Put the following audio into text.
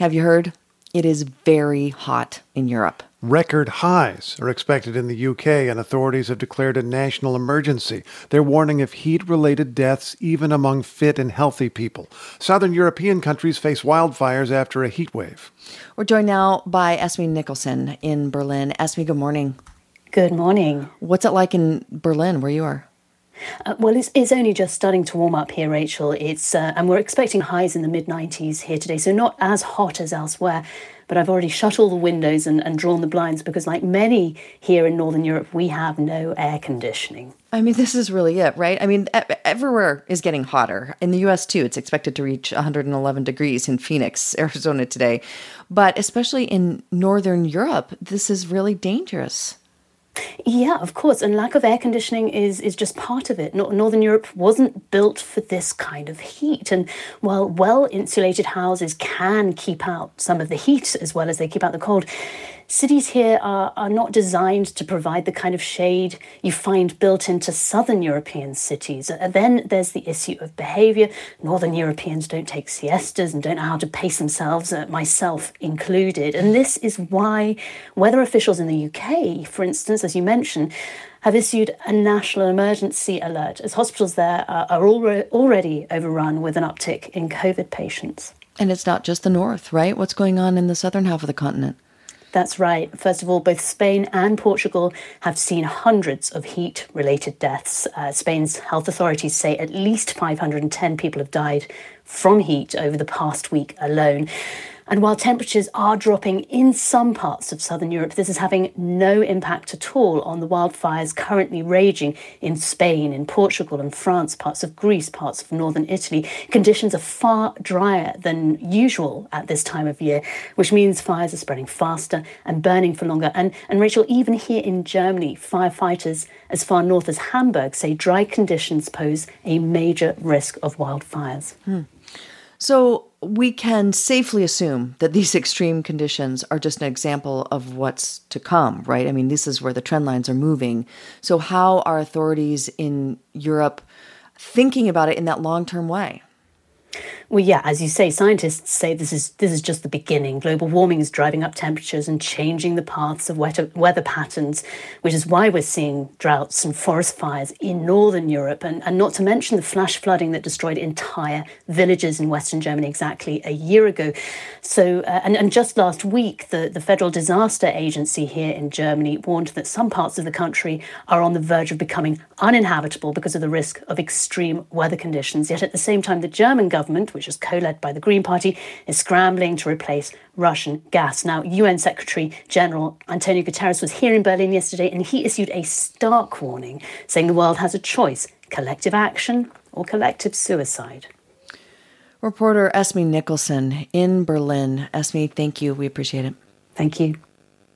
Have you heard? It is very hot in Europe. Record highs are expected in the UK, and authorities have declared a national emergency. They're warning of heat-related deaths even among fit and healthy people. Southern European countries face wildfires after a heat wave. We're joined now by Esme Nicholson in Berlin. Esme, good morning. Good morning. What's it like in Berlin, where you are? Well, it's only just starting to warm up here, Rachel. And we're expecting highs in the mid-90s here today, so not as hot as elsewhere. But I've already shut all the windows and drawn the blinds because, like many here in Northern Europe, we have no air conditioning. I mean, this is really it, right? I mean, everywhere is getting hotter. In the U.S., too, it's expected to reach 111 degrees in Phoenix, Arizona today. But especially in Northern Europe, this is really dangerous. Yeah, of course. And lack of air conditioning is just part of it. Northern Europe wasn't built for this kind of heat. And while well-insulated houses can keep out some of the heat as well as they keep out the cold, cities here are not designed to provide the kind of shade you find built into Southern European cities. Then there's the issue of behaviour. Northern Europeans don't take siestas and don't know how to pace themselves, myself included. And this is why weather officials in the UK, for instance, as you mentioned, have issued a national emergency alert as hospitals there are already overrun with an uptick in COVID patients. And it's not just the north, right? What's going on in the southern half of the continent? That's right. First of all, both Spain and Portugal have seen hundreds of heat-related deaths. Spain's health authorities say at least 510 people have died from heat over the past week alone. And while temperatures are dropping in some parts of southern Europe, this is having no impact at all on the wildfires currently raging in Spain, in Portugal and France, parts of Greece, parts of northern Italy. Conditions are far drier than usual at this time of year, which means fires are spreading faster and burning for longer. And Rachel, even here in Germany, firefighters as far north as Hamburg say dry conditions pose a major risk of wildfires. So we can safely assume that these extreme conditions are just an example of what's to come, right? I mean, this is where the trend lines are moving. So how are authorities in Europe thinking about it in that long-term way? Well, yeah, as you say, scientists say this is just the beginning. Global warming is driving up temperatures and changing the paths of weather patterns, which is why we're seeing droughts and forest fires in northern Europe, and not to mention the flash flooding that destroyed entire villages in western Germany exactly a year ago. So, and just last week, the Federal Disaster Agency here in Germany warned that some parts of the country are on the verge of becoming uninhabitable because of the risk of extreme weather conditions. Yet at the same time, the German government, which is co-led by the Green Party, is scrambling to replace Russian gas. Now, UN Secretary General Antonio Guterres was here in Berlin yesterday, and he issued a stark warning, saying the world has a choice: collective action or collective suicide. Reporter Esme Nicholson in Berlin. Esme, thank you. We appreciate it. Thank you.